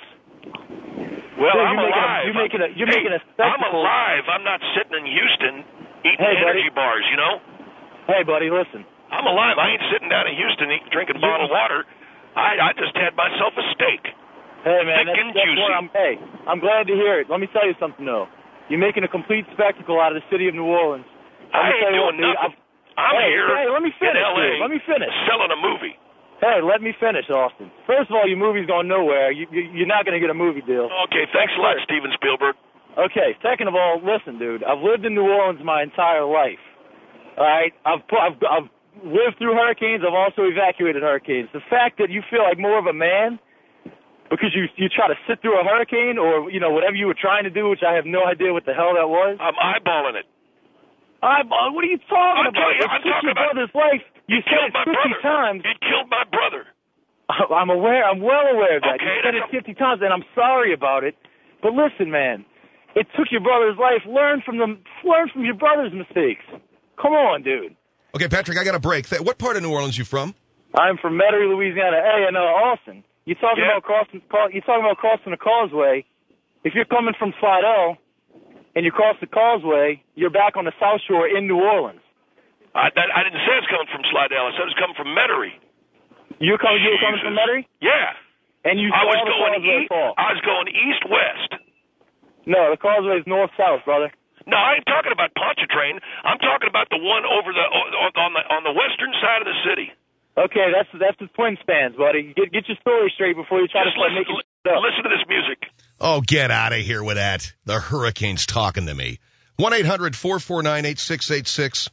[SPEAKER 3] Well,
[SPEAKER 10] dude,
[SPEAKER 3] I'm
[SPEAKER 10] you're
[SPEAKER 3] alive.
[SPEAKER 10] Making a, you're making a you're
[SPEAKER 3] hey,
[SPEAKER 10] making a
[SPEAKER 3] I'm
[SPEAKER 10] spectacle.
[SPEAKER 3] alive. I'm not sitting in Houston eating
[SPEAKER 10] Hey,
[SPEAKER 3] energy
[SPEAKER 10] buddy.
[SPEAKER 3] bars, you know?
[SPEAKER 10] Hey, buddy, listen.
[SPEAKER 3] I'm alive. I ain't sitting down in Houston eating, drinking bottled water. I, I just had myself a steak.
[SPEAKER 10] Hey, man,
[SPEAKER 3] Thick
[SPEAKER 10] that's,
[SPEAKER 3] and
[SPEAKER 10] that's
[SPEAKER 3] juicy.
[SPEAKER 10] what I'm. Hey, I'm glad to hear it. Let me tell you something, though. You're making a complete spectacle out of the city of New Orleans. Let
[SPEAKER 3] I
[SPEAKER 10] me
[SPEAKER 3] ain't
[SPEAKER 10] tell you
[SPEAKER 3] doing
[SPEAKER 10] what, dude,
[SPEAKER 3] nothing.
[SPEAKER 10] I'm,
[SPEAKER 3] I'm
[SPEAKER 10] hey,
[SPEAKER 3] here
[SPEAKER 10] hey, let me finish,
[SPEAKER 3] in L A
[SPEAKER 10] dude. Let me finish.
[SPEAKER 3] selling a movie.
[SPEAKER 10] Hey, let me finish, Austin. First of all, your movie's going nowhere. You, you, you're not going to get a movie deal.
[SPEAKER 3] Okay, thanks a lot, Steven Spielberg.
[SPEAKER 10] Okay, second of all, listen, dude. I've lived in New Orleans my entire life. All right? I've, pu- I've, I've lived through hurricanes. I've also evacuated hurricanes. The fact that you feel like more of a man because you you try to sit through a hurricane or, you know, whatever you were trying to do, which I have no idea what the hell that was.
[SPEAKER 3] I'm eyeballing it.
[SPEAKER 10] Eyeball? What are you talking
[SPEAKER 3] I'm
[SPEAKER 10] about?
[SPEAKER 3] telling you,
[SPEAKER 10] It
[SPEAKER 3] I'm
[SPEAKER 10] took
[SPEAKER 3] talking
[SPEAKER 10] your
[SPEAKER 3] about-
[SPEAKER 10] brother's life. You
[SPEAKER 3] It
[SPEAKER 10] said
[SPEAKER 3] killed
[SPEAKER 10] it
[SPEAKER 3] my
[SPEAKER 10] fifty
[SPEAKER 3] brother.
[SPEAKER 10] times.
[SPEAKER 3] It killed my brother.
[SPEAKER 10] I'm aware. I'm well aware of that.
[SPEAKER 3] Okay,
[SPEAKER 10] you said it
[SPEAKER 3] that's a-
[SPEAKER 10] fifty times, and I'm sorry about it. But listen, man, it took your brother's life. Learn from them. Learn from your brother's mistakes. Come on, dude.
[SPEAKER 2] Okay, Patrick, I got a break. Th- What part of New Orleans you from?
[SPEAKER 10] I'm from Metairie, Louisiana. Hey, and uh, Austin, you talking
[SPEAKER 3] Yeah.
[SPEAKER 10] about crossing? You talking about crossing the causeway? If you're coming from Slidell and you cross the causeway, you're back on the South Shore in New Orleans.
[SPEAKER 3] I, that, I didn't say it's coming from Slidell. I said it's coming from Metairie.
[SPEAKER 10] You're coming. You were coming from
[SPEAKER 3] Jesus.
[SPEAKER 10] Metairie,
[SPEAKER 3] Yeah.
[SPEAKER 10] and you
[SPEAKER 3] I
[SPEAKER 10] saw
[SPEAKER 3] was
[SPEAKER 10] the
[SPEAKER 3] going
[SPEAKER 10] causeway
[SPEAKER 3] east.
[SPEAKER 10] fall.
[SPEAKER 3] I was going east-west.
[SPEAKER 10] No, the causeway is north-south, brother.
[SPEAKER 3] No, I ain't talking about Pontchartrain. I'm talking about the one over the on the on the western side of the city.
[SPEAKER 10] Okay, that's that's the twin spans, buddy. Get get your story straight before you try
[SPEAKER 3] Just
[SPEAKER 10] to start
[SPEAKER 3] listen,
[SPEAKER 10] making
[SPEAKER 3] li-
[SPEAKER 10] shit up.
[SPEAKER 3] listen to this music.
[SPEAKER 2] Oh, get out of here with that. The hurricane's talking to me. one eight hundred four four nine eight six eight six.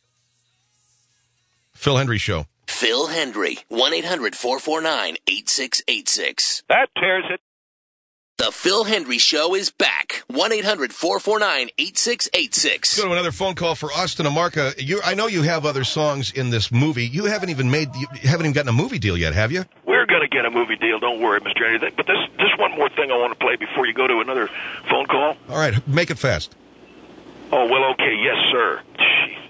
[SPEAKER 2] Phil Hendry Show.
[SPEAKER 1] Phil Hendry. one eight hundred four four nine eight six eight six.
[SPEAKER 3] That tears it.
[SPEAKER 1] The Phil Hendry Show is back. one eight hundred four four nine eight six eight six.
[SPEAKER 2] Let's go to another phone call for Austin Amarca. You, I know you have other songs in this movie. You haven't even made, you haven't even gotten a movie deal yet, have you?
[SPEAKER 3] We're going to get a movie deal. Don't worry, Mister Anything. But this, just one more thing I want to play before you go to another phone call.
[SPEAKER 2] All right, make it fast.
[SPEAKER 3] Oh, well, okay. Yes, sir. Jesus.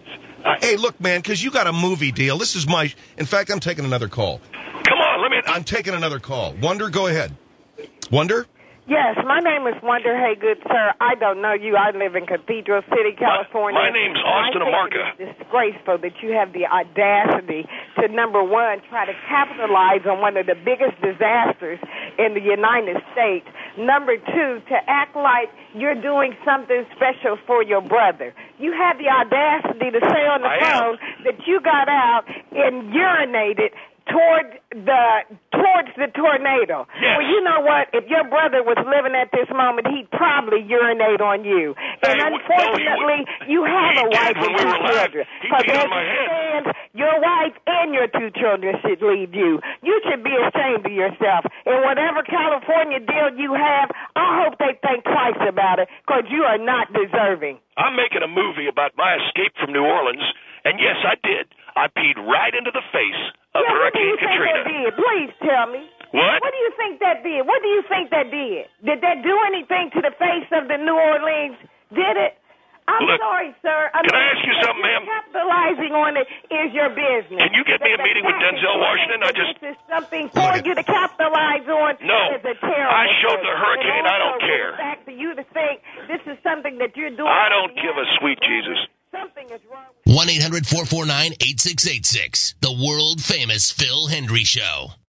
[SPEAKER 2] Hey, look, man, because you got a movie deal. This is my... In fact, I'm taking another call.
[SPEAKER 3] Come on, let me...
[SPEAKER 2] I'm taking another call. Wonder, go ahead. Wonder?
[SPEAKER 8] Yes, my name is Wonder. Hey, good sir. I don't know you. I live in Cathedral City, California.
[SPEAKER 3] My, my name's Austin Amarca.
[SPEAKER 8] I think it is disgraceful that you have the audacity to, number one, try to capitalize on one of the biggest disasters in the United States. Number two, to act like you're doing something special for your brother. You have the audacity to say on the
[SPEAKER 3] I
[SPEAKER 8] phone
[SPEAKER 3] am.
[SPEAKER 8] that you got out and urinated toward the towards the tornado.
[SPEAKER 3] Yes.
[SPEAKER 8] Well, you know what? If your brother was living at this moment, he'd probably urinate on you. And
[SPEAKER 3] Hey,
[SPEAKER 8] unfortunately,
[SPEAKER 3] no, he would.
[SPEAKER 8] you have
[SPEAKER 3] He
[SPEAKER 8] a wife
[SPEAKER 3] did
[SPEAKER 8] and
[SPEAKER 3] when we
[SPEAKER 8] two
[SPEAKER 3] were alive.
[SPEAKER 8] children.
[SPEAKER 3] He
[SPEAKER 8] So
[SPEAKER 3] peed
[SPEAKER 8] as
[SPEAKER 3] on my
[SPEAKER 8] it
[SPEAKER 3] head.
[SPEAKER 8] stands, your wife and your two children should leave you. You should be ashamed of yourself. And whatever California deal you have, I hope they think twice about it, because you are not deserving.
[SPEAKER 3] I'm making a movie about my escape from New Orleans, and yes, I did. I peed right into the face of
[SPEAKER 8] Yeah, what do
[SPEAKER 3] Hurricane
[SPEAKER 8] you think
[SPEAKER 3] Katrina.
[SPEAKER 8] that did? Please tell me.
[SPEAKER 3] What?
[SPEAKER 8] What do you think that did? What do you think that did? Did that do anything to the face of the New Orleans? Did it? I'm
[SPEAKER 3] Look,
[SPEAKER 8] sorry, sir. I
[SPEAKER 3] can
[SPEAKER 8] mean,
[SPEAKER 3] I ask you
[SPEAKER 8] that
[SPEAKER 3] something,
[SPEAKER 8] you're
[SPEAKER 3] ma'am?
[SPEAKER 8] Capitalizing on it is your business.
[SPEAKER 3] Can you get me a
[SPEAKER 8] But the
[SPEAKER 3] meeting with
[SPEAKER 8] fact that
[SPEAKER 3] Denzel
[SPEAKER 8] you
[SPEAKER 3] Washington?
[SPEAKER 8] think
[SPEAKER 3] I just-
[SPEAKER 8] This is something for you to capitalize on.
[SPEAKER 3] No.
[SPEAKER 8] Is a terrible
[SPEAKER 3] I showed
[SPEAKER 8] thing.
[SPEAKER 3] the hurricane.
[SPEAKER 8] And
[SPEAKER 3] I don't
[SPEAKER 8] also,
[SPEAKER 3] care.
[SPEAKER 8] The fact for you to think this is something that you're doing.
[SPEAKER 3] I don't give a sweet Jesus.
[SPEAKER 8] Something is wrong with
[SPEAKER 1] one eight hundred four four nine eight six eight six. The world famous Phil Hendry Show.